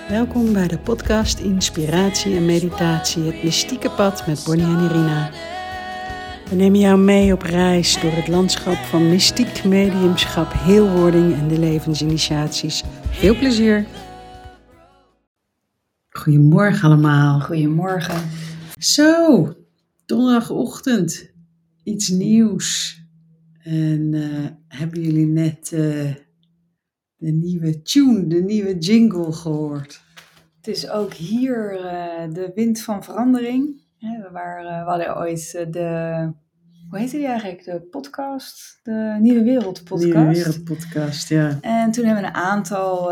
Welkom bij de podcast Inspiratie en Meditatie, het mystieke pad met Bonnie en Irina. We nemen jou mee op reis door het landschap van mystiek mediumschap, heelwording en de levensinitiaties. Veel plezier! Goedemorgen allemaal. Goedemorgen. Zo, donderdagochtend, iets nieuws. En hebben jullie net de nieuwe tune, de nieuwe jingle gehoord? Het is ook hier de wind van verandering. We hadden ooit hoe heette die eigenlijk? De podcast? De Nieuwe Wereld podcast. Nieuwe Wereld podcast, ja. En toen hebben we een aantal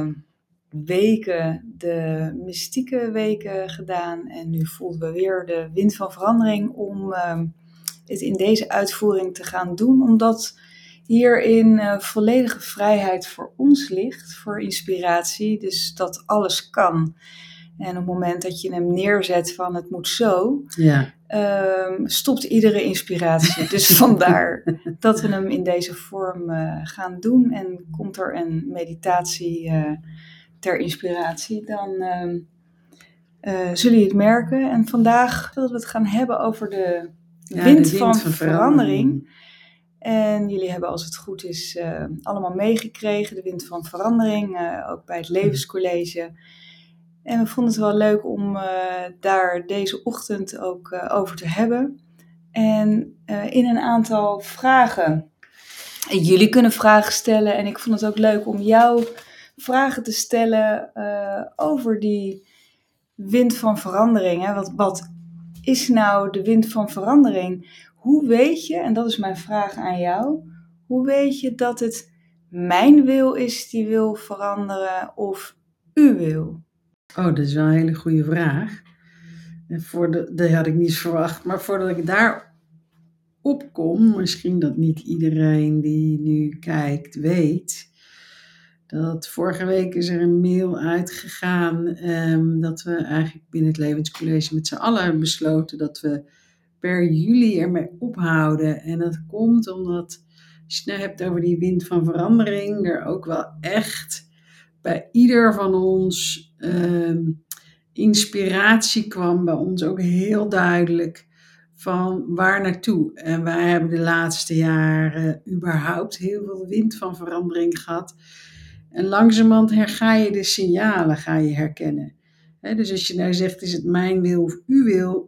weken de mystieke weken gedaan. En nu voelden we weer de wind van verandering om het in deze uitvoering te gaan doen. Omdat hierin volledige vrijheid voor ons ligt, voor inspiratie. Dus dat alles kan. En op het moment dat je hem neerzet van het moet zo, stopt iedere inspiratie. Dus vandaar dat we hem in deze vorm gaan doen. En komt er een meditatie ter inspiratie, dan zullen jullie het merken. En vandaag willen we het gaan hebben over de wind van verandering. En jullie hebben, als het goed is, allemaal meegekregen, de wind van verandering, ook bij het levenscollege. En we vonden het wel leuk om daar deze ochtend ook over te hebben. En in een aantal vragen. En jullie kunnen vragen stellen en ik vond het ook leuk om jou vragen te stellen over die wind van verandering. Hè? Wat is nou de wind van verandering? Hoe weet je, en dat is mijn vraag aan jou, hoe weet je dat het mijn wil is die wil veranderen of uw wil? Oh, dat is wel een hele goede vraag. En dat had ik niet verwacht. Maar voordat ik daar opkom, misschien dat niet iedereen die nu kijkt weet, dat vorige week is er een mail uitgegaan dat we eigenlijk binnen het Levenscollege met z'n allen besloten dat we per juli ermee ophouden. En dat komt omdat, als je het nou hebt over die wind van verandering, er ook wel echt bij ieder van ons inspiratie kwam, bij ons ook heel duidelijk van waar naartoe. En wij hebben de laatste jaren überhaupt heel veel wind van verandering gehad. En langzamerhand ga je de signalen herkennen. Dus als je nou zegt, is het mijn wil of uw wil?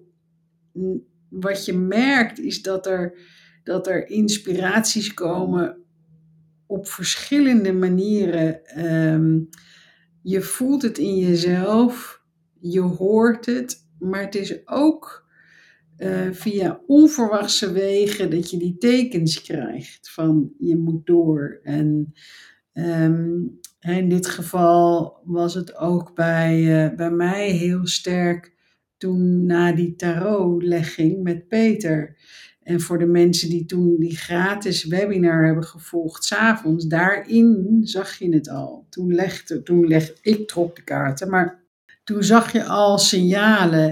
Wat je merkt is dat er inspiraties komen op verschillende manieren. Je voelt het in jezelf, je hoort het, maar het is ook via onverwachte wegen dat je die tekens krijgt van je moet door. En in dit geval was het ook bij mij heel sterk toen na die tarotlegging met Peter. En voor de mensen die toen die gratis webinar hebben gevolgd, 's avonds, daarin zag je het al. Ik trok de kaarten, maar toen zag je al signalen.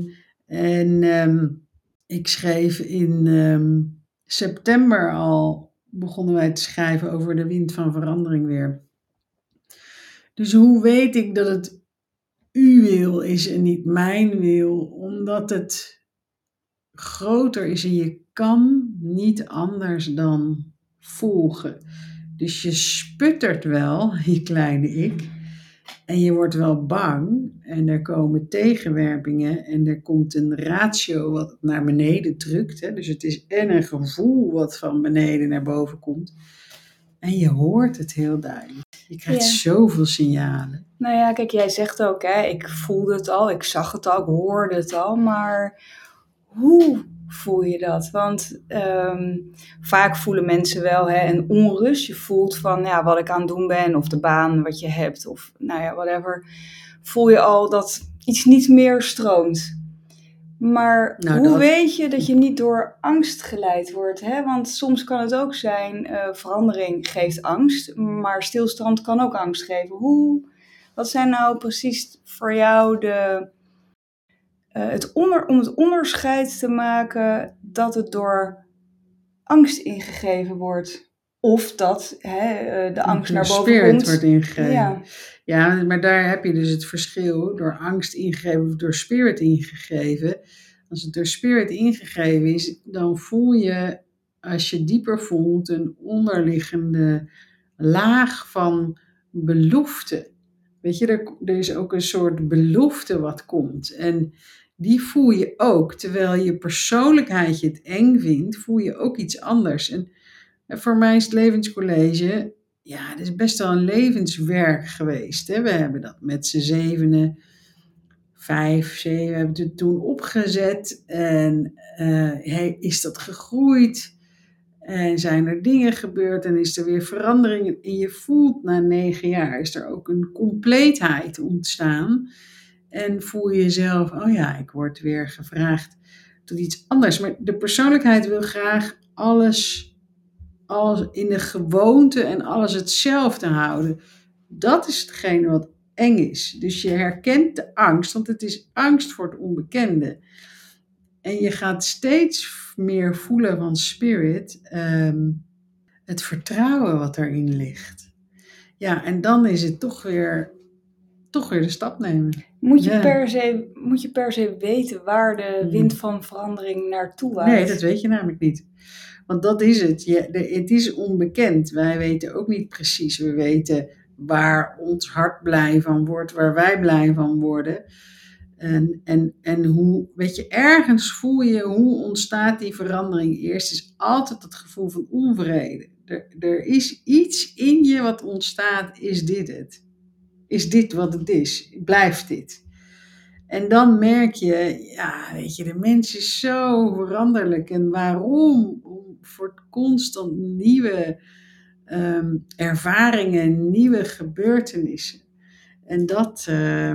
En ik schreef in september al, begonnen wij te schrijven over de wind van verandering weer. Dus hoe weet ik dat het uw wil is en niet mijn wil? Omdat het groter is en je kan niet anders dan volgen. Dus je sputtert wel, je kleine ik, en je wordt wel bang en er komen tegenwerpingen en er komt een ratio wat naar beneden drukt. Hè? Dus het is en een gevoel wat van beneden naar boven komt en je hoort het heel duidelijk. Je krijgt zoveel signalen. Nou ja, kijk, jij zegt ook, hè, ik voelde het al, ik zag het al, ik hoorde het al, maar hoe voel je dat? Want vaak voelen mensen wel een onrust. Je voelt van wat ik aan het doen ben, of de baan wat je hebt, of whatever. Voel je al dat iets niet meer stroomt. Maar hoe weet je dat je niet door angst geleid wordt? Hè? Want soms kan het ook zijn, verandering geeft angst, maar stilstand kan ook angst geven. Wat zijn nou precies voor jou om het onderscheid te maken dat het door angst ingegeven wordt? Of dat de angst naar boven spirit komt. wordt ingegeven. Ja. Ja, maar daar heb je dus het verschil. Door angst ingegeven of door spirit ingegeven. Als het door spirit ingegeven is, dan voel je, als je dieper voelt, een onderliggende laag van belofte. Weet je, er is ook een soort belofte wat komt. En die voel je ook. Terwijl je persoonlijkheid je het eng vindt, voel je ook iets anders. En voor mij is het levenscollege, ja, het is best wel een levenswerk geweest. Hè? We hebben dat met z'n zevenen, 5, 7, we hebben het toen opgezet. En is dat gegroeid? En zijn er dingen gebeurd en is er weer verandering? En je voelt na 9 jaar, is er ook een compleetheid ontstaan. En voel je jezelf, oh ja, ik word weer gevraagd tot iets anders. Maar de persoonlijkheid wil graag alles in de gewoonte en alles hetzelfde houden. Dat is hetgene wat eng is. Dus je herkent de angst, want het is angst voor het onbekende. En je gaat steeds meer voelen van spirit, het vertrouwen wat erin ligt. Ja, en dan is het toch weer de stap nemen. Moet je per se weten waar de wind van verandering naartoe waait? Nee, dat weet je namelijk niet. Want dat is het. Het is onbekend. Wij weten ook niet precies. We weten waar ons hart blij van wordt, waar wij blij van worden. En hoe, weet je, ergens voel je hoe ontstaat die verandering. Eerst is altijd het gevoel van onvrede. Er is iets in je wat ontstaat. Is dit het? Is dit wat het is? Blijft dit? En dan merk je, ja, weet je, de mens is zo veranderlijk. En waarom? Voor constant nieuwe ervaringen, nieuwe gebeurtenissen. En dat,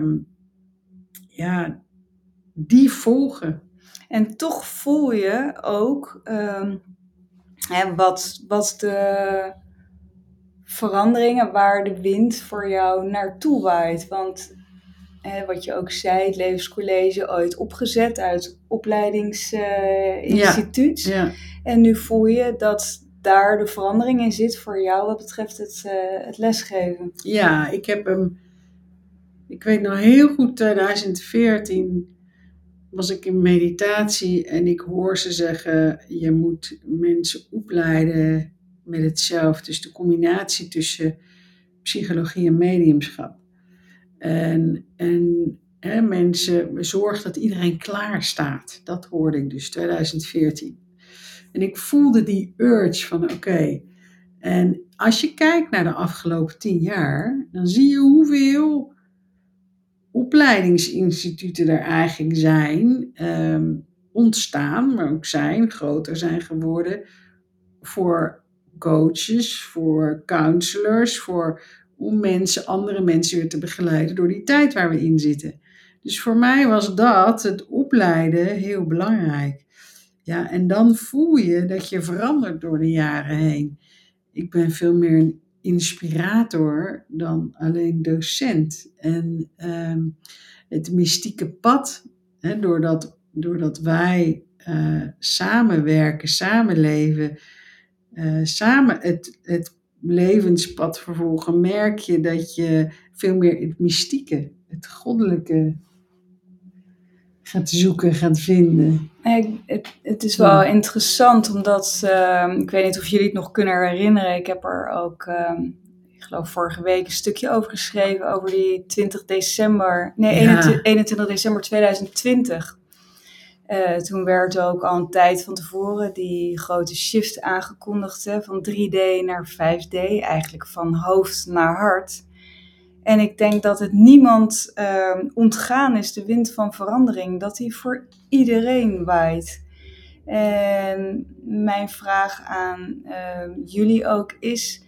die volgen. En toch voel je ook wat de veranderingen, waar de wind voor jou naartoe waait. Want wat je ook zei, het levenscollege ooit opgezet uit opleidingsinstituut. Ja. En nu voel je dat daar de verandering in zit voor jou wat betreft het lesgeven. Ja, ik weet nog heel goed, 2014 was ik in meditatie en ik hoor ze zeggen, je moet mensen opleiden met het zelf. Dus de combinatie tussen psychologie en mediumschap. En mensen, zorg dat iedereen klaar staat. Dat hoorde ik dus 2014. En ik voelde die urge van oké. En als je kijkt naar de afgelopen 10 jaar, dan zie je hoeveel opleidingsinstituten er eigenlijk zijn, ontstaan, maar ook groter zijn geworden voor coaches, voor counselors, om andere mensen weer te begeleiden door die tijd waar we in zitten. Dus voor mij was het opleiden, heel belangrijk. Ja, en dan voel je dat je verandert door de jaren heen. Ik ben veel meer een inspirator dan alleen docent. En het mystieke pad, doordat wij samenwerken, samenleven, samen het levenspad vervolgen, merk je dat je veel meer het mystieke, het goddelijke gaat zoeken, gaat vinden. Het is wel interessant, omdat ik weet niet of jullie het nog kunnen herinneren. Ik heb er ook, ik geloof vorige week, een stukje over geschreven over die 21 december 2020. Toen werd ook al een tijd van tevoren die grote shift aangekondigd, van 3D naar 5D, eigenlijk van hoofd naar hart. En ik denk dat het niemand ontgaan is, de wind van verandering, dat die voor iedereen waait. En mijn vraag aan jullie ook is,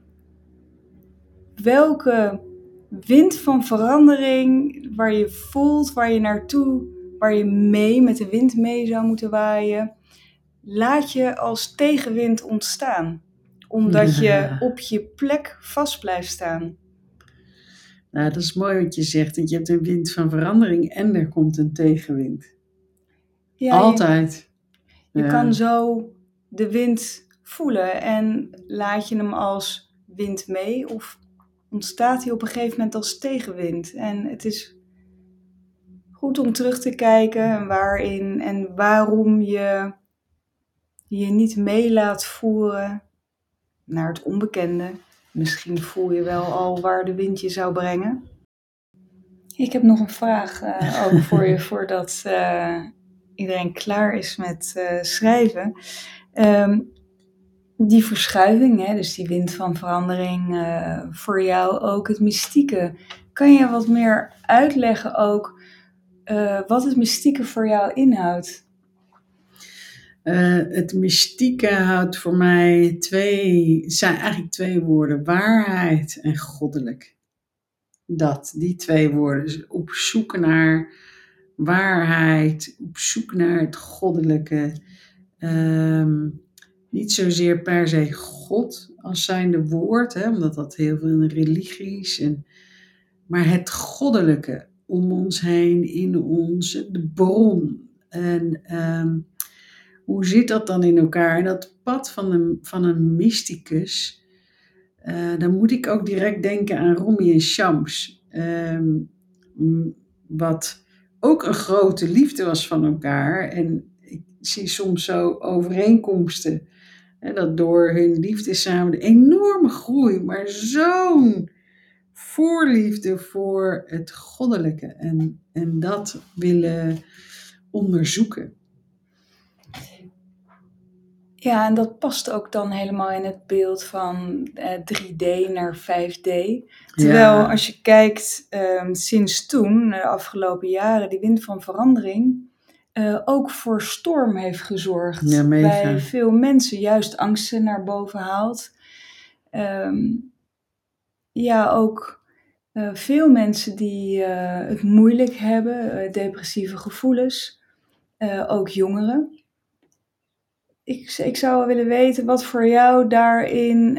welke wind van verandering waar je voelt, waar je naartoe, waar je met de wind mee zou moeten waaien, laat je als tegenwind ontstaan, omdat je op je plek vast blijft staan? Nou, dat is mooi wat je zegt, want je hebt een wind van verandering en er komt een tegenwind. Ja, altijd. Je kan zo de wind voelen? En laat je hem als wind mee of ontstaat hij op een gegeven moment als tegenwind? En het is goed om terug te kijken waarin en waarom je je niet mee laat voeren naar het onbekende. Misschien voel je wel al waar de wind je zou brengen. Ik heb nog een vraag ook voor je voordat iedereen klaar is met schrijven. Die verschuiving, hè, dus die wind van verandering, voor jou ook het mystieke. Kan je wat meer uitleggen ook wat het mystieke voor jou inhoudt? Het mystieke houdt voor mij zijn eigenlijk twee woorden: waarheid en goddelijk. Die twee woorden. Dus op zoek naar waarheid, op zoek naar het goddelijke. Niet zozeer per se God als zijnde woord, hè, omdat dat heel veel in religies, maar het goddelijke om ons heen, in ons, de bron. En hoe zit dat dan in elkaar? En dat pad van een mysticus, dan moet ik ook direct denken aan Rumi en Shams. Wat ook een grote liefde was van elkaar. En ik zie soms zo overeenkomsten. Hè, dat door hun liefde samen de enorme groei, maar zo'n voorliefde voor het goddelijke. En dat willen onderzoeken. Ja, en dat past ook dan helemaal in het beeld van 3D naar 5D. Terwijl als je kijkt sinds toen, de afgelopen jaren, die wind van verandering ook voor storm heeft gezorgd. Ja, mega. Bij veel mensen juist angsten naar boven haalt. Ook veel mensen die het moeilijk hebben, depressieve gevoelens, ook jongeren. Ik zou willen weten wat voor jou daarin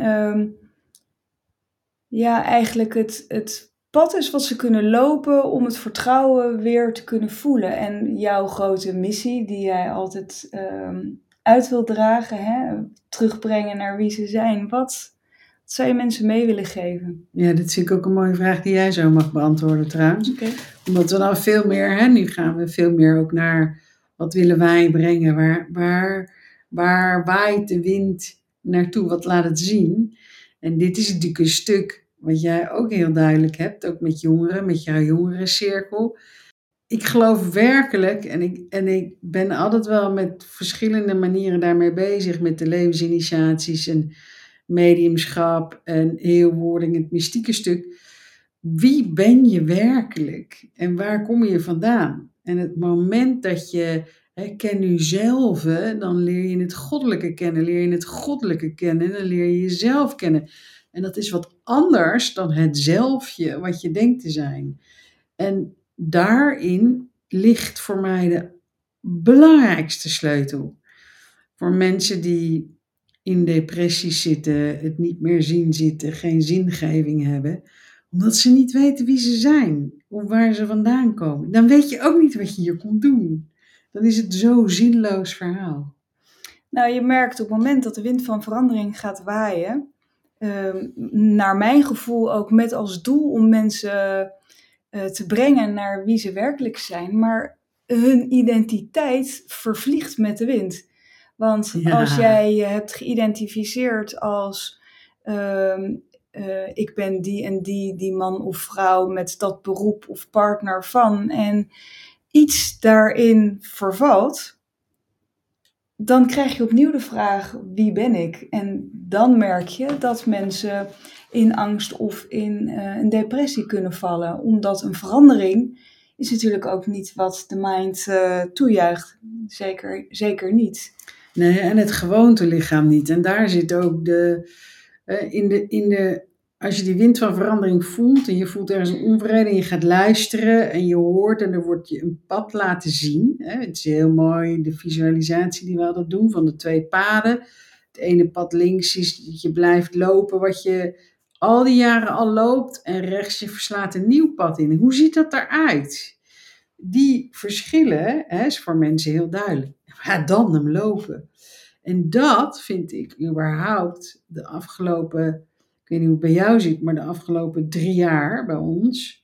eigenlijk het pad is wat ze kunnen lopen om het vertrouwen weer te kunnen voelen. En jouw grote missie die jij altijd uit wilt dragen, hè? Terugbrengen naar wie ze zijn. Wat zou je mensen mee willen geven? Ja, dit vind ik ook een mooie vraag die jij zo mag beantwoorden trouwens. Okay. Omdat we dan veel meer, nu gaan we veel meer ook naar wat willen wij brengen, waar waait de wind naartoe, wat laat het zien. En dit is natuurlijk een stuk wat jij ook heel duidelijk hebt, ook met jongeren, met jouw jongerencirkel. Ik geloof werkelijk, en ik ben altijd wel met verschillende manieren daarmee bezig, met de levensinitiaties en mediumschap en heelwording, het mystieke stuk. Wie ben je werkelijk en waar kom je vandaan? En het moment dat je ken jezelf, dan leer je het goddelijke kennen, leer je het goddelijke kennen en dan leer je jezelf kennen. En dat is wat anders dan het zelfje wat je denkt te zijn. En daarin ligt voor mij de belangrijkste sleutel. Voor mensen die in depressies zitten, het niet meer zien zitten, geen zingeving hebben, omdat ze niet weten wie ze zijn of waar ze vandaan komen. Dan weet je ook niet wat je hier komt doen. Dan is het zo'n zinloos verhaal. Nou, je merkt op het moment dat de wind van verandering gaat waaien, naar mijn gevoel ook met als doel om mensen te brengen naar wie ze werkelijk zijn, maar hun identiteit vervliegt met de wind. Want als jij je hebt geïdentificeerd als ik ben die en die man of vrouw met dat beroep of partner van, en iets daarin vervalt, dan krijg je opnieuw de vraag, wie ben ik? En dan merk je dat mensen in angst of in een depressie kunnen vallen. Omdat een verandering is natuurlijk ook niet wat de mind toejuicht. Zeker niet. Nee, en het gewoontelichaam niet. En daar zit ook als je die wind van verandering voelt en je voelt ergens een onvrede en je gaat luisteren en je hoort en er wordt je een pad laten zien. Het is heel mooi, de visualisatie die we altijd doen van de 2 paden. Het ene pad links is dat je blijft lopen wat je al die jaren al loopt en rechts je verslaat een nieuw pad in. Hoe ziet dat eruit? Die verschillen is voor mensen heel duidelijk. Ga dan hem lopen. En dat vind ik überhaupt de afgelopen, ik weet niet hoe het bij jou zit, maar de afgelopen 3 jaar bij ons.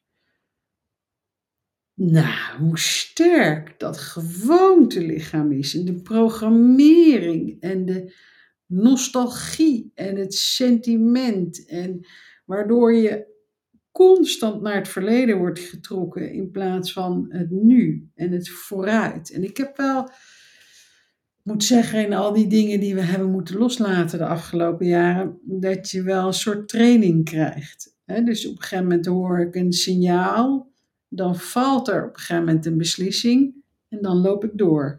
Nou, hoe sterk dat gewoontelichaam is. En de programmering en de nostalgie en het sentiment. En waardoor je constant naar het verleden wordt getrokken in plaats van het nu en het vooruit. En ik heb wel, moet zeggen, in al die dingen die we hebben moeten loslaten de afgelopen jaren, dat je wel een soort training krijgt. Dus op een gegeven moment hoor ik een signaal, dan valt er op een gegeven moment een beslissing en dan loop ik door.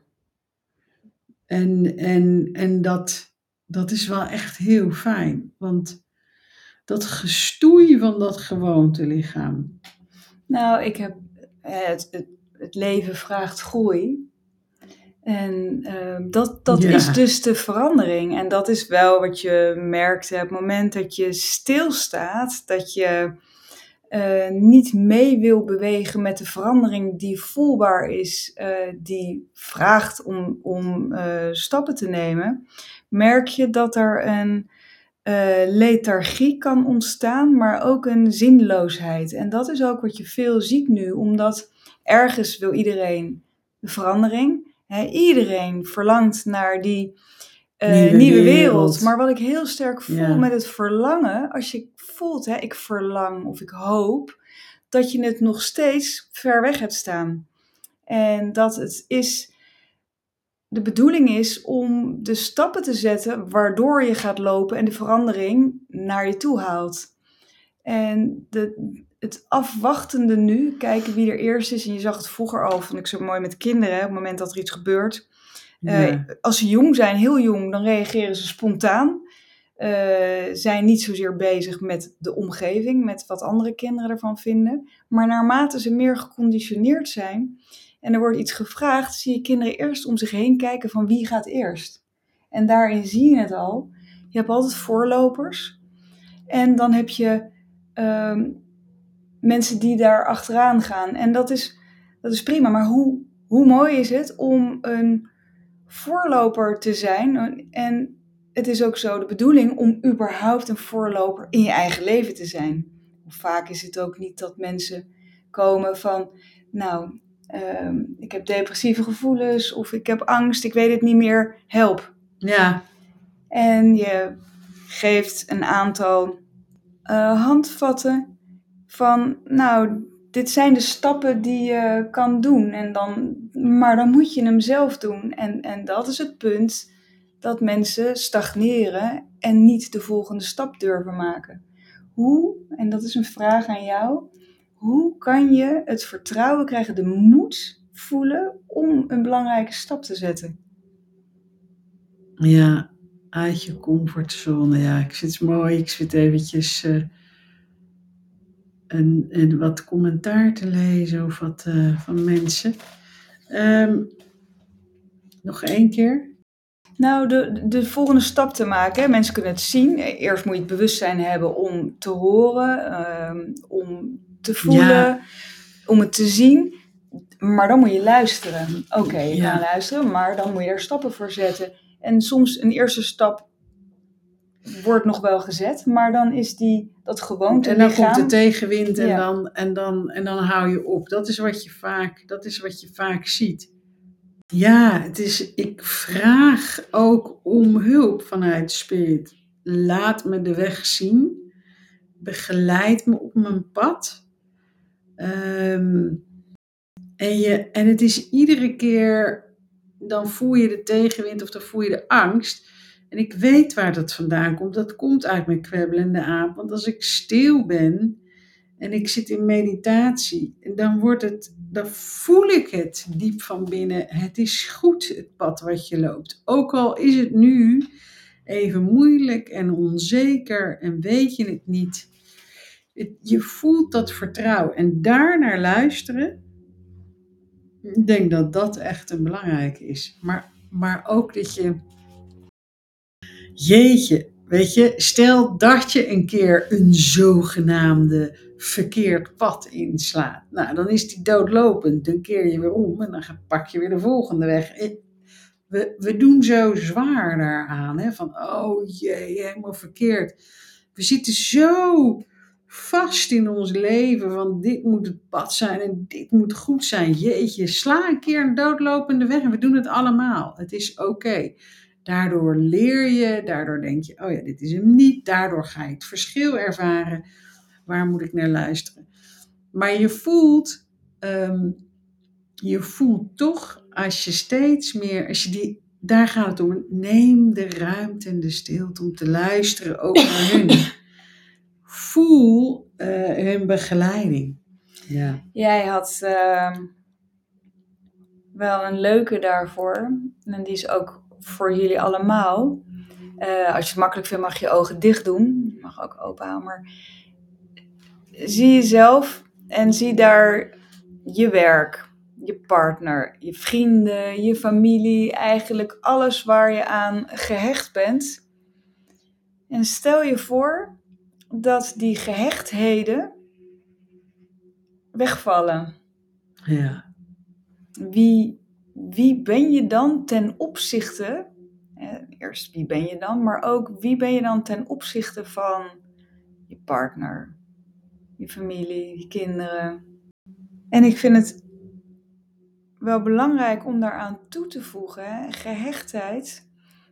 En dat is wel echt heel fijn, want dat gestoei van dat gewoontelichaam. Nou, ik heb het leven vraagt groei. En dat Ja. is dus de verandering. En dat is wel wat je merkt op het moment dat je stilstaat, dat je niet mee wil bewegen met de verandering die voelbaar is, die vraagt om stappen te nemen, merk je dat er een lethargie kan ontstaan, maar ook een zinloosheid. En dat is ook wat je veel ziet nu, omdat ergens wil iedereen de verandering. Iedereen verlangt naar die nieuwe wereld. Maar wat ik heel sterk voel met het verlangen, als je voelt, ik verlang of ik hoop, dat je het nog steeds ver weg hebt staan. En dat het is, de bedoeling is om de stappen te zetten waardoor je gaat lopen en de verandering naar je toe haalt. En het afwachtende nu, kijken wie er eerst is. En je zag het vroeger al, vond ik zo mooi met kinderen, op het moment dat er iets gebeurt. Als ze jong zijn, heel jong, dan reageren ze spontaan. Zijn niet zozeer bezig met de omgeving, met wat andere kinderen ervan vinden. Maar naarmate ze meer geconditioneerd zijn en er wordt iets gevraagd, zie je kinderen eerst om zich heen kijken van wie gaat eerst. En daarin zie je het al. Je hebt altijd voorlopers. En dan heb je mensen die daar achteraan gaan. En dat is prima. Maar hoe mooi is het om een voorloper te zijn? En het is ook zo de bedoeling om überhaupt een voorloper in je eigen leven te zijn. Vaak is het ook niet dat mensen komen van, nou, ik heb depressieve gevoelens of ik heb angst, ik weet het niet meer, help. Ja. En je geeft een aantal handvatten van, nou, dit zijn de stappen die je kan doen. Maar dan moet je hem zelf doen. En dat is het punt dat mensen stagneren en niet de volgende stap durven maken. Hoe, en dat is een vraag aan jou, hoe kan je het vertrouwen krijgen, de moed voelen om een belangrijke stap te zetten? Ja, uit je comfortzone. Ja, ik vind het mooi. Ik zit eventjes wat commentaar te lezen of wat van mensen. Nog 1 keer. Nou, de volgende stap te maken. Hè. Mensen kunnen het zien. Eerst moet je het bewustzijn hebben om te horen, om te voelen, om het te zien. Maar dan moet je luisteren. Oké, je kan luisteren, maar dan moet je er stappen voor zetten. En soms een eerste stap wordt nog wel gezet, maar dan is dat gewoonte. En dan komt de tegenwind en dan hou je op. Dat is wat je vaak ziet. Ja, ik vraag ook om hulp vanuit Spirit. Laat me de weg zien. Begeleid me op mijn pad. En het is iedere keer, dan voel je de tegenwind of dan voel je de angst. En ik weet waar dat vandaan komt. Dat komt uit mijn kwebbelende aap. Want als ik stil ben en ik zit in meditatie, dan voel ik het diep van binnen. Het is goed, het pad wat je loopt. Ook al is het nu even moeilijk en onzeker en weet je het niet. Je voelt dat vertrouwen en daarnaar luisteren. Ik denk dat dat echt een belangrijke is. Maar ook dat je, jeetje, weet je, stel dat je een keer een zogenaamde verkeerd pad inslaat. Nou, dan is die doodlopend. Dan keer je weer om en dan pak je weer de volgende weg. we doen zo zwaar daaraan. Hè? Van, oh jee, helemaal verkeerd. We zitten zo vast in ons leven van dit moet het pad zijn en dit moet goed zijn. Jeetje, sla een keer een doodlopende weg en we doen het allemaal. Het is oké. Daardoor leer je, daardoor denk je, oh ja, dit is hem niet. Daardoor ga je het verschil ervaren. Waar moet ik naar luisteren? Maar je voelt toch, als je steeds meer, daar gaat het om, neem de ruimte en de stilte om te luisteren ook naar hun. Voel hun begeleiding. Ja. Jij had wel een leuke daarvoor. En die is ook voor jullie allemaal. Als je het makkelijk vindt, mag je ogen dicht doen. Je mag ook open houden. Maar zie jezelf en zie daar je werk, je partner, je vrienden, je familie. Eigenlijk alles waar je aan gehecht bent. En stel je voor dat die gehechtheden wegvallen. Ja. Wie ben je dan ten opzichte, eerst wie ben je dan, maar ook wie ben je dan ten opzichte van je partner, je familie, je kinderen. En ik vind het wel belangrijk om daaraan toe te voegen, gehechtheid.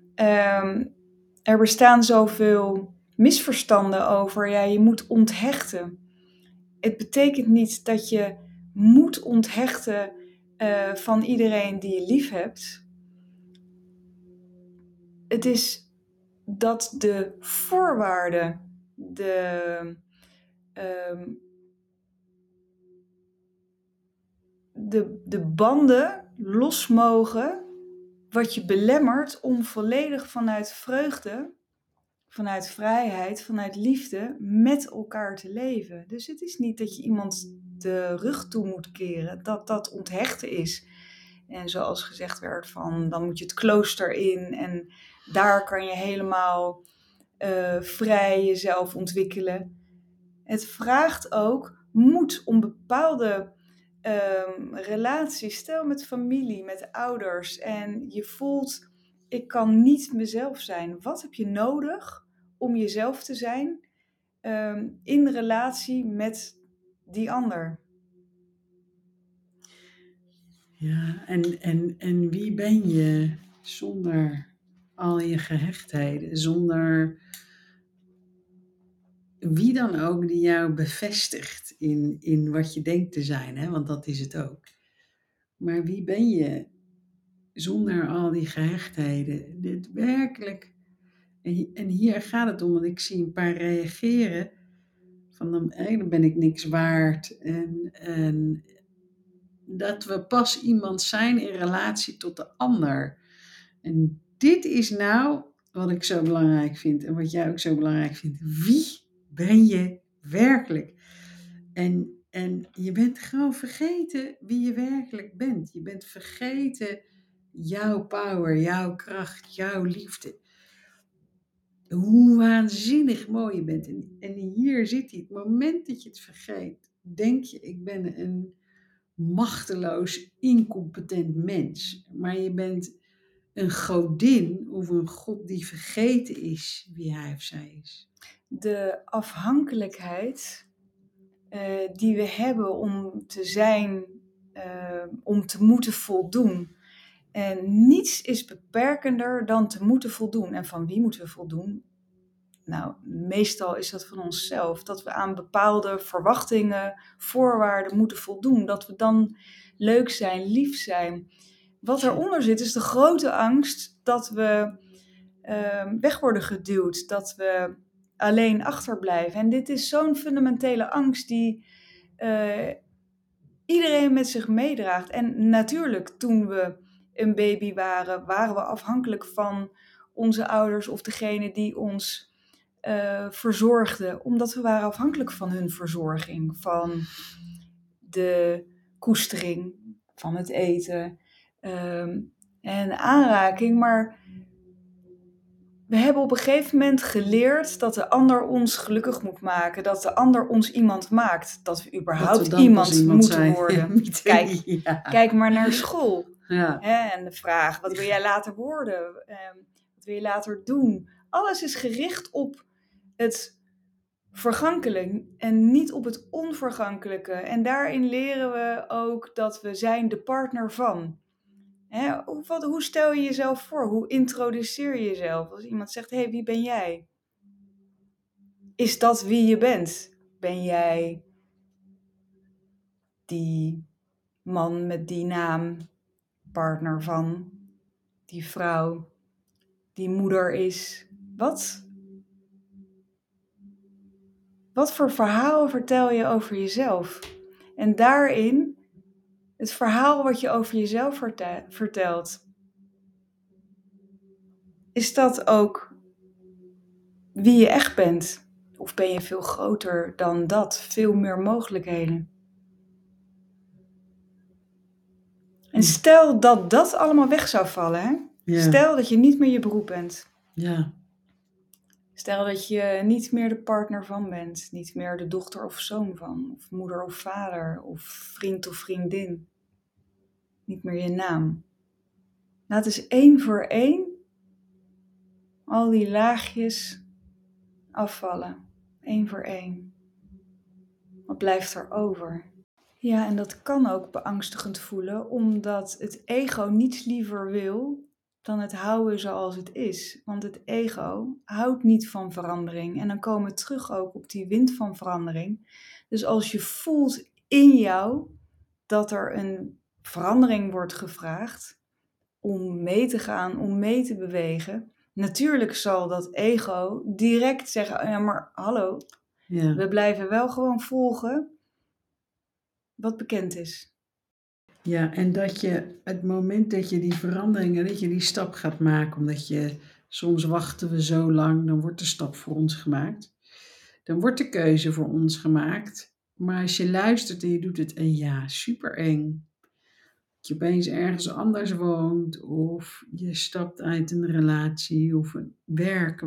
Er bestaan zoveel misverstanden over, ja, je moet onthechten. Het betekent niet dat je moet onthechten van iedereen die je lief hebt. Het is dat de voorwaarden, de banden los mogen, wat je belemmert om volledig vanuit vreugde, vanuit vrijheid, vanuit liefde met elkaar te leven. Dus het is niet dat je iemand de rug toe moet keren, dat onthechten is. En zoals gezegd werd, dan moet je het klooster in en daar kan je helemaal vrij jezelf ontwikkelen. Het vraagt ook moed om bepaalde relaties, stel met familie, met ouders, en je voelt, ik kan niet mezelf zijn. Wat heb je nodig om jezelf te zijn in relatie met die ander? Ja, en wie ben je zonder al je gehechtheden, zonder wie dan ook die jou bevestigt in wat je denkt te zijn, hè? Want dat is het ook. Maar wie ben je zonder al die gehechtheden? Dit werkelijk. En hier gaat het om, want ik zie een paar reageren van dan ben ik niks waard. En dat we pas iemand zijn in relatie tot de ander. En dit is nou wat ik zo belangrijk vind en wat jij ook zo belangrijk vindt. Wie ben je werkelijk? En je bent gewoon vergeten wie je werkelijk bent. Je bent vergeten jouw power, jouw kracht, jouw liefde. Hoe waanzinnig mooi je bent. En hier zit hij. Het moment dat je het vergeet, denk je, ik ben een machteloos, incompetent mens. Maar je bent een godin of een god die vergeten is wie hij of zij is. De afhankelijkheid die we hebben om te zijn, om te moeten voldoen. En niets is beperkender dan te moeten voldoen. En van wie moeten we voldoen? Nou, meestal is dat van onszelf. Dat we aan bepaalde verwachtingen, voorwaarden moeten voldoen. Dat we dan leuk zijn, lief zijn. Wat eronder zit is de grote angst dat we weg worden geduwd. Dat we alleen achterblijven. En dit is zo'n fundamentele angst die iedereen met zich meedraagt. En natuurlijk, toen we een baby waren, waren we afhankelijk van onze ouders of degene die ons verzorgde, omdat we waren afhankelijk van hun verzorging, van de koestering, van het eten en aanraking. Maar we hebben op een gegeven moment geleerd dat de ander ons gelukkig moet maken, dat de ander ons iemand maakt, dat we überhaupt iemand moeten zijn. worden. Kijk maar naar school. Ja. En de vraag, wat wil jij later worden? Wat wil je later doen? Alles is gericht op het vergankelijk en niet op het onvergankelijke. En daarin leren we ook dat we zijn de partner van. Hoe stel je jezelf voor? Hoe introduceer je jezelf? Als iemand zegt, hey, wie ben jij? Is dat wie je bent? Ben jij die man met die naam, partner van, die vrouw, die moeder is? Wat voor verhaal vertel je over jezelf? En daarin, het verhaal wat je over jezelf vertelt, is dat ook wie je echt bent? Of ben je veel groter dan dat? Veel meer mogelijkheden. En stel dat dat allemaal weg zou vallen, hè? Ja. Stel dat je niet meer je beroep bent. Ja. Stel dat je niet meer de partner van bent. Niet meer de dochter of zoon van. Of moeder of vader. Of vriend of vriendin. Niet meer je naam. Laat eens 1 voor 1 al die laagjes afvallen. 1 voor 1. Wat blijft er over? Ja, en dat kan ook beangstigend voelen, omdat het ego niets liever wil dan het houden zoals het is. Want het ego houdt niet van verandering. En dan komen we terug ook op die wind van verandering. Dus als je voelt in jou dat er een verandering wordt gevraagd om mee te gaan, om mee te bewegen. Natuurlijk zal dat ego direct zeggen, ja maar hallo, we blijven wel gewoon volgen wat bekend is. Ja, en dat je het moment dat je die veranderingen, dat je die stap gaat maken, omdat je soms wachten we zo lang, dan wordt de stap voor ons gemaakt. Dan wordt de keuze voor ons gemaakt. Maar als je luistert en je doet het en ja, super eng. Dat je opeens ergens anders woont of je stapt uit een relatie of een werk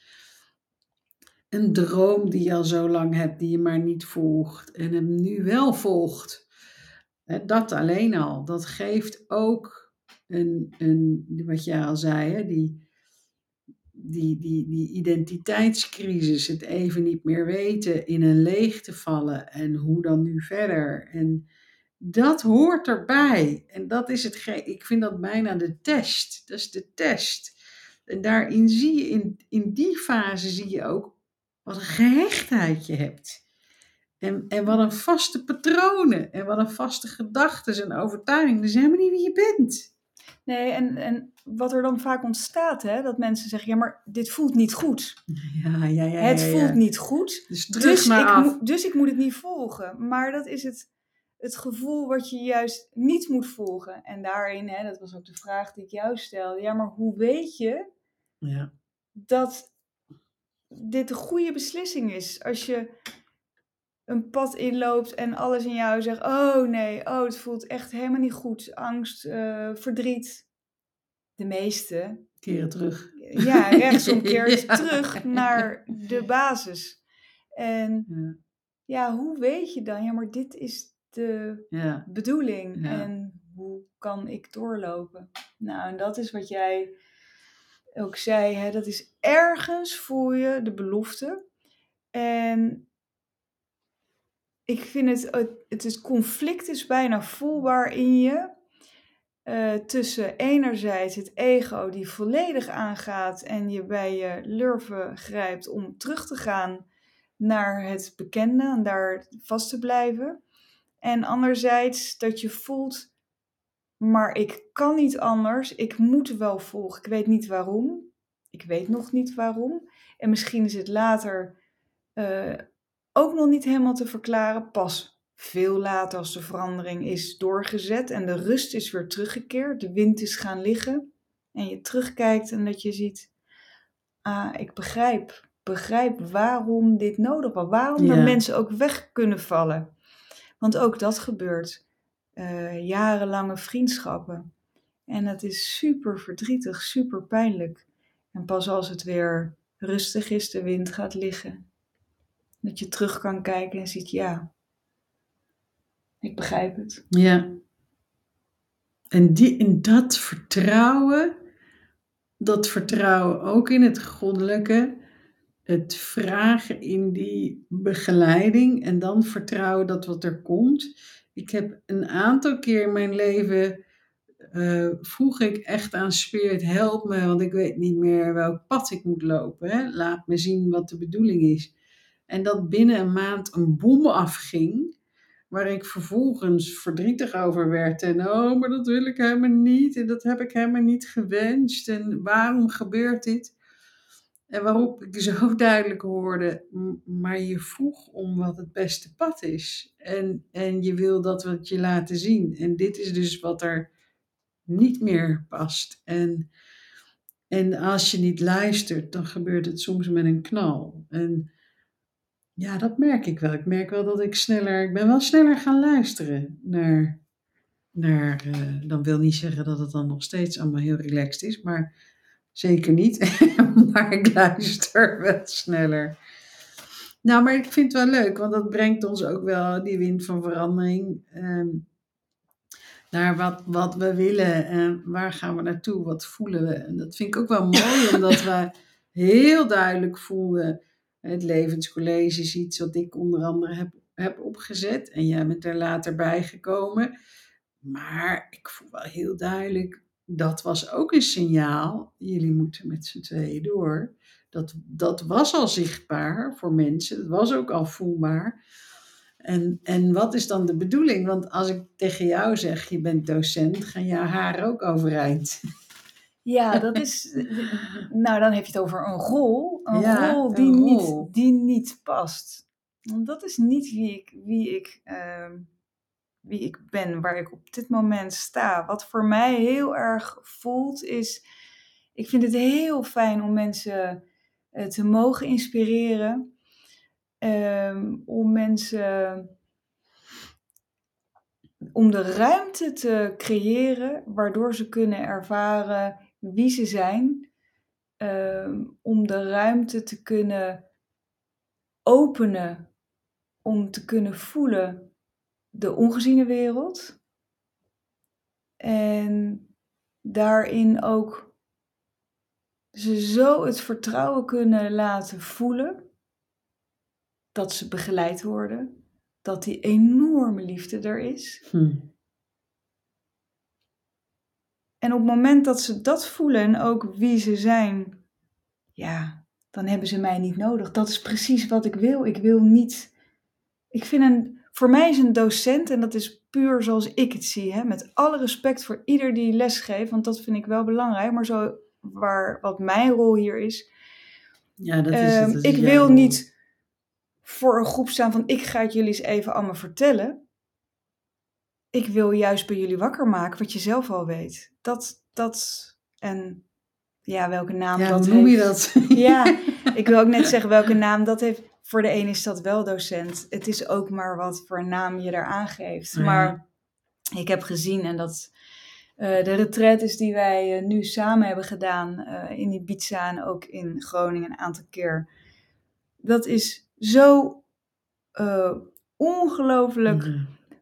een droom die je al zo lang hebt, die je maar niet volgt en hem nu wel volgt. Dat alleen al, dat geeft ook wat jij al zei, hè, die identiteitscrisis, het even niet meer weten, in een leegte vallen en hoe dan nu verder. En dat hoort erbij. En dat is ik vind dat bijna de test. Dat is de test. En daarin zie je, in die fase zie je ook wat een gehechtheid je hebt. En wat een vaste patronen en wat een vaste gedachten en overtuiging. Dat is helemaal niet wie je bent. Nee, en wat er dan vaak ontstaat, hè, dat mensen zeggen, ja, maar dit voelt niet goed. Ja. Het voelt niet goed, dus ik moet het niet volgen. Maar dat is het gevoel wat je juist niet moet volgen. En daarin, hè, dat was ook de vraag die ik jou stelde, ja, maar hoe weet je dat dit een goede beslissing is? Als je een pad inloopt en alles in jou zegt, oh nee, het voelt echt helemaal niet goed. Angst, verdriet. De meeste keren terug. Ja, rechtsomkeert terug naar de basis. En hoe weet je dan? Ja, maar dit is de bedoeling. Ja. En hoe kan ik doorlopen? Nou, en dat is wat jij ook zei. Hè? Dat is ergens voel je de belofte. En ik vind het conflict is bijna voelbaar in je. Tussen enerzijds het ego die volledig aangaat en je bij je lurven grijpt om terug te gaan naar het bekende en daar vast te blijven. En anderzijds dat je voelt, maar ik kan niet anders, ik moet wel volgen, ik weet niet waarom. Ik weet nog niet waarom. En misschien is het later ook nog niet helemaal te verklaren, pas veel later als de verandering is doorgezet en de rust is weer teruggekeerd, de wind is gaan liggen en je terugkijkt en dat je ziet, ik begrijp waarom dit nodig was, waarom er mensen ook weg kunnen vallen. Want ook dat gebeurt, jarenlange vriendschappen. En het is super verdrietig, super pijnlijk. En pas als het weer rustig is, de wind gaat liggen, dat je terug kan kijken en ziet, ja, ik begrijp het. Ja. en dat vertrouwen ook in het goddelijke, het vragen in die begeleiding en dan vertrouwen dat wat er komt. Ik heb een aantal keer in mijn leven vroeg ik echt aan Spirit, help me, want ik weet niet meer welk pad ik moet lopen. Hè? Laat me zien wat de bedoeling is. En dat binnen een maand een bom afging, waar ik vervolgens verdrietig over werd. En oh, maar dat wil ik helemaal niet. En dat heb ik helemaal niet gewenst. En waarom gebeurt dit? En waarop ik zo duidelijk hoorde, maar je vroeg om wat het beste pad is. En je wil dat wat je laten zien. En dit is dus wat er niet meer past. En als je niet luistert, dan gebeurt het soms met een knal. En ja, dat merk ik wel. Ik merk wel dat ik ben wel sneller gaan luisteren naar dan wil niet zeggen dat het dan nog steeds allemaal heel relaxed is, maar zeker niet. Maar ik luister wel sneller. Nou, maar ik vind het wel leuk, want dat brengt ons ook wel die wind van verandering naar wat we willen en waar gaan we naartoe, wat voelen we. En dat vind ik ook wel mooi, omdat we heel duidelijk voelden, het levenscollege is iets wat ik onder andere heb opgezet en jij bent er later bijgekomen. Maar ik voel wel heel duidelijk, dat was ook een signaal, jullie moeten met z'n tweeën door. Dat was al zichtbaar voor mensen, dat was ook al voelbaar. En wat is dan de bedoeling? Want als ik tegen jou zeg, je bent docent, gaan jouw haren ook overeind. Ja, dat is. Nou, dan heb je het over een rol. Een Ja, rol een die rol. die niet past. Want dat is niet wie ik ben, waar ik op dit moment sta. Wat voor mij heel erg voelt is, ik vind het heel fijn om mensen te mogen inspireren. Om de ruimte te creëren waardoor ze kunnen ervaren wie ze zijn. Om de ruimte te kunnen openen, om te kunnen voelen de ongeziene wereld. En daarin ook ze zo het vertrouwen kunnen laten voelen dat ze begeleid worden, dat die enorme liefde er is. En op het moment dat ze dat voelen en ook wie ze zijn, ja, dan hebben ze mij niet nodig. Dat is precies wat ik wil. Ik wil niet. Voor mij is een docent, en dat is puur zoals ik het zie, hè, met alle respect voor ieder die les geeft, want dat vind ik wel belangrijk, maar wat mijn rol hier is. Ja, dat is het. Ik wil niet voor een groep staan van ik ga het jullie eens even allemaal vertellen. Ik wil juist bij jullie wakker maken wat je zelf al weet. En ja, welke naam dat heeft. Hoe noem je dat? Ja, ik wil ook net zeggen welke naam dat heeft. Voor de een is dat wel docent. Het is ook maar wat voor naam je daar aangeeft. Ja. Maar ik heb gezien, en dat de retraites die wij nu samen hebben gedaan in Ibiza en ook in Groningen een aantal keer. Dat is zo ongelooflijk.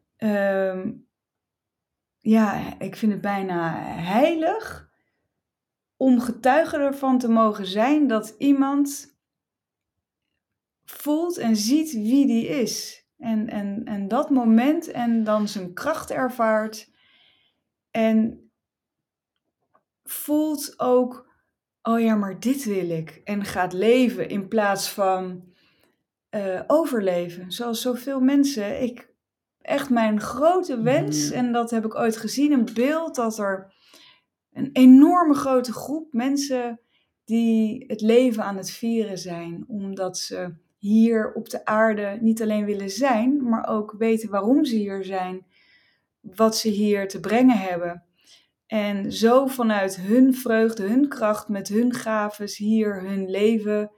Ja, ik vind het bijna heilig om getuige ervan te mogen zijn dat iemand voelt en ziet wie die is. En dat moment en dan zijn kracht ervaart. En voelt ook, oh ja, maar dit wil ik. En gaat leven in plaats van overleven. Zoals zoveel mensen. Echt mijn grote wens, en dat heb ik ooit gezien, een beeld dat er een enorme grote groep mensen die het leven aan het vieren zijn. Omdat ze hier op de aarde niet alleen willen zijn, maar ook weten waarom ze hier zijn. Wat ze hier te brengen hebben. En zo vanuit hun vreugde, hun kracht, met hun gaves hier hun leven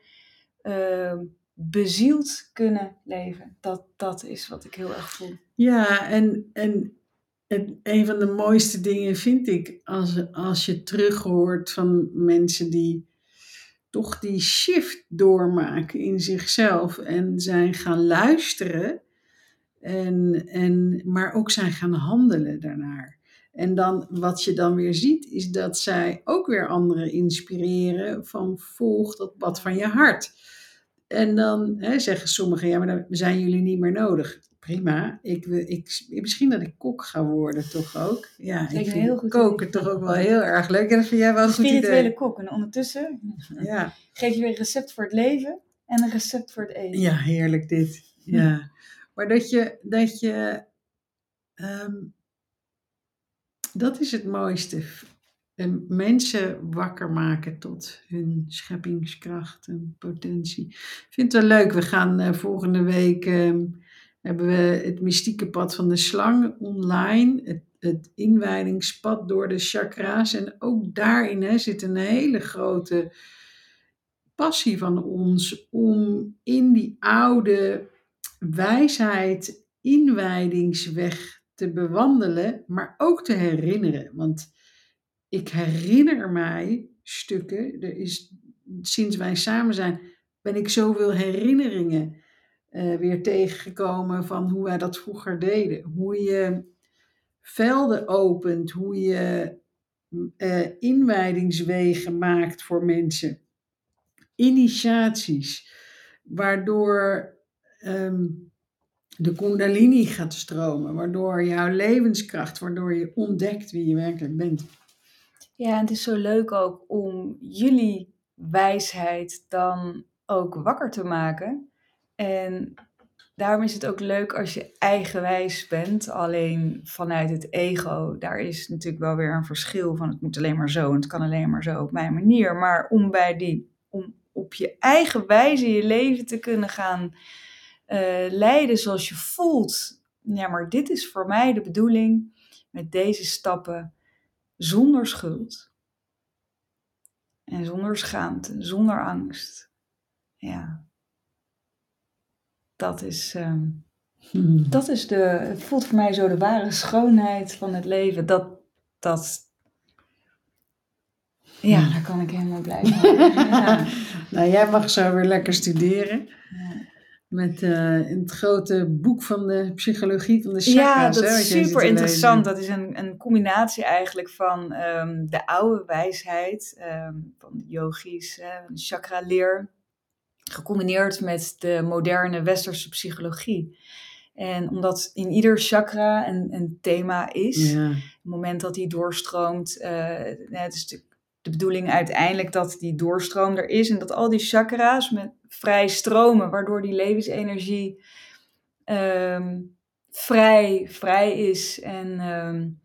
bezield kunnen leven. Dat is wat ik heel erg voel. Ja, en een van de mooiste dingen vind ik als je terughoort van mensen die toch die shift doormaken in zichzelf en zijn gaan luisteren, maar ook zijn gaan handelen daarnaar. En dan, wat je dan weer ziet, is dat zij ook weer anderen inspireren van volg dat pad van je hart. En dan zeggen sommigen, ja, maar dan zijn jullie niet meer nodig. Prima, misschien dat ik kok ga worden toch ook. Ja, lijkt ik me een vind heel goed koken idee. toch ook wel heel erg leuk. En dat vind jij wel een goed Spirituele idee. kok. En ondertussen Ja. geef je weer een recept voor het leven en een recept voor het eten. Ja, heerlijk dit. Ja. Maar dat is het mooiste. En mensen wakker maken tot hun scheppingskracht en potentie. Ik vind het wel leuk. We gaan volgende week hebben we het mystieke pad van de slang online. Het inwijdingspad door de chakra's. En ook daarin zit een hele grote passie van ons om in die oude wijsheid inwijdingsweg te bewandelen, maar ook te herinneren. Want ik herinner mij stukken, sinds wij samen zijn, ben ik zoveel herinneringen weer tegengekomen van hoe wij dat vroeger deden. Hoe je velden opent, hoe je inwijdingswegen maakt voor mensen. Initiaties, waardoor de kundalini gaat stromen, waardoor jouw levenskracht, waardoor je ontdekt wie je werkelijk bent. Ja, en het is zo leuk ook om jullie wijsheid dan ook wakker te maken. En daarom is het ook leuk als je eigenwijs bent, alleen vanuit het ego. Daar is natuurlijk wel weer een verschil van het moet alleen maar zo en het kan alleen maar zo op mijn manier. Maar om op je eigen wijze je leven te kunnen gaan leiden zoals je voelt. Ja, maar dit is voor mij de bedoeling met deze stappen zonder schuld. En zonder schaamte, zonder angst. Ja. Dat is het voelt voor mij zo de ware schoonheid van het leven. Ja, daar kan ik helemaal blij van worden. Ja. Nou, jij mag zo weer lekker studeren. Ja. Met in het grote boek van de psychologie van de chakras. Ja, dat is super interessant. Dat is een combinatie eigenlijk van de oude wijsheid van de yogis, de chakra-leer, gecombineerd met de moderne westerse psychologie. En omdat in ieder chakra een thema is, het moment dat die doorstroomt, het is de bedoeling uiteindelijk dat die doorstroom er is en dat al die chakra's met vrij stromen, waardoor die levensenergie vrij is en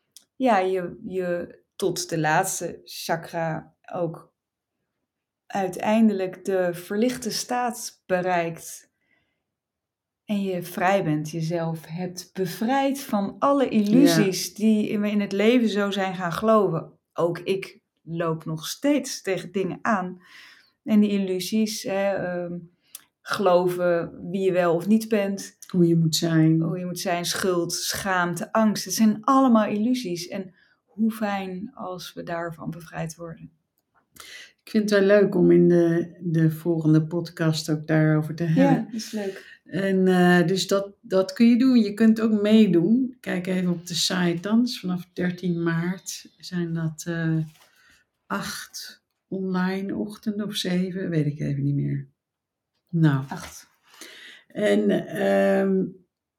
je tot de laatste chakra ook uiteindelijk de verlichte staat bereikt. En je vrij bent, jezelf hebt bevrijd van alle illusies die we in het leven zo zijn gaan geloven. Ook ik loop nog steeds tegen dingen aan. En die illusies, geloven wie je wel of niet bent. Hoe je moet zijn. Schuld, schaamte, angst. Het zijn allemaal illusies. En hoe fijn als we daarvan bevrijd worden. Ik vind het wel leuk om in de volgende podcast ook daarover te hebben. Ja, dat is leuk. En dus dat kun je doen. Je kunt ook meedoen. Kijk even op de site dan. Dus vanaf 13 maart zijn dat 8 online ochtenden of 7. Weet ik even niet meer. Nou. 8. En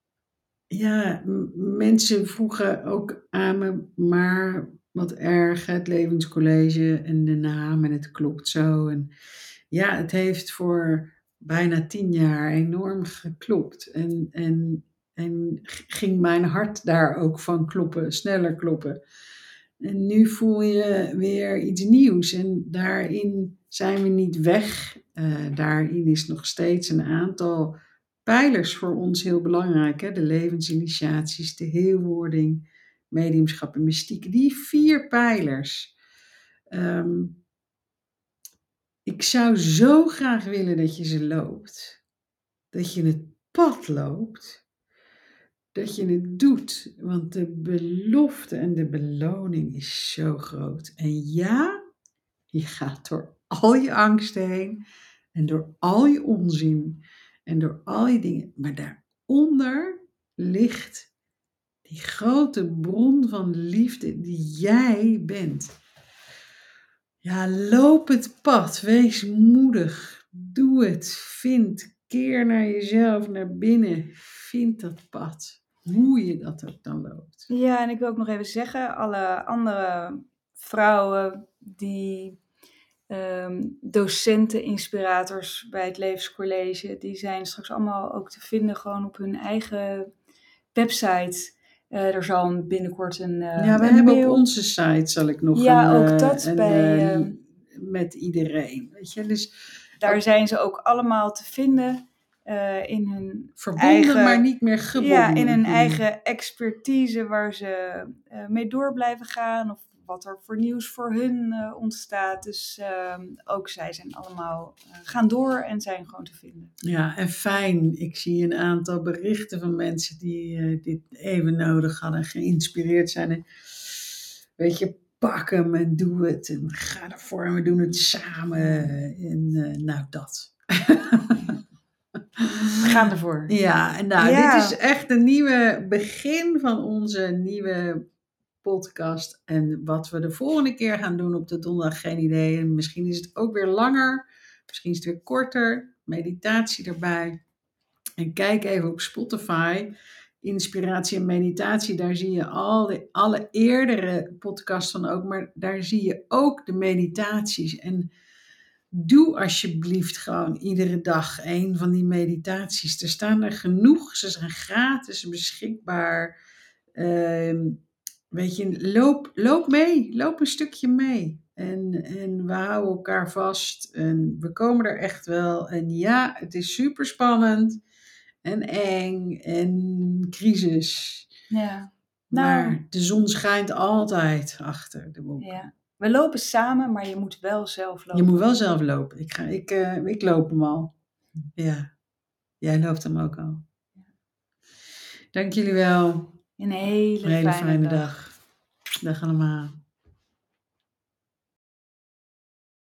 mensen vroegen ook aan me, maar wat erg, het levenscollege en de naam en het klopt zo. En ja, het heeft voor bijna 10 jaar enorm geklopt. En ging mijn hart daar ook van kloppen, sneller kloppen. En nu voel je weer iets nieuws. En daarin zijn we niet weg. Daarin is nog steeds een aantal pijlers voor ons heel belangrijk. Hè? De levensinitiaties, de heelwording, mediumschap en mystiek. Die 4 pijlers. Ik zou zo graag willen dat je ze loopt. Dat je het pad loopt. Dat je het doet. Want de belofte en de beloning is zo groot. En ja, je gaat door al je angsten heen. En door al je onzin. En door al je dingen. Maar daaronder ligt Die grote bron van liefde die jij bent. Ja, loop het pad. Wees moedig. Doe het. Keer naar jezelf, naar binnen. Vind dat pad. Hoe je dat ook dan loopt. Ja, en ik wil ook nog even zeggen, alle andere vrouwen die docenten, inspirators bij het Levenscollege, die zijn straks allemaal ook te vinden gewoon op hun eigen website. Er zal binnenkort een Ja, we een hebben mail. op onze site, zal ik nog Ja, ook dat bij... met iedereen. Weet je, dus daar zijn ze ook allemaal te vinden in hun verbonden, eigen, maar niet meer gebonden. Ja, in hun eigen expertise waar ze mee door blijven gaan of wat er voor nieuws voor hun ontstaat. Dus ook zij zijn allemaal gaan door en zijn gewoon te vinden. Ja, en fijn. Ik zie een aantal berichten van mensen die dit even nodig hadden en geïnspireerd zijn. En, weet je, pak hem en doe het. En ga ervoor en we doen het samen. En nou, dat. We gaan ervoor. Ja, en nou, dit is echt een nieuwe begin van onze nieuwe podcast. En wat we de volgende keer gaan doen op de donderdag, geen idee. En misschien is het ook weer langer. Misschien is het weer korter. Meditatie erbij. En kijk even op Spotify. Inspiratie en meditatie. Daar zie je alle eerdere podcasts van ook. Maar daar zie je ook de meditaties. En doe alsjeblieft gewoon iedere dag een van die meditaties. Er staan er genoeg. Ze zijn gratis beschikbaar. Weet je, loop mee. Loop een stukje mee. En we houden elkaar vast. En we komen er echt wel. En ja, het is super spannend. En eng. En crisis. Ja. Maar de zon schijnt altijd achter de wolken. Ja. We lopen samen, maar je moet wel zelf lopen. Je moet wel zelf lopen. Ik loop hem al. Ja. Jij loopt hem ook al. Dank jullie wel. Een hele fijne dag. Dag allemaal.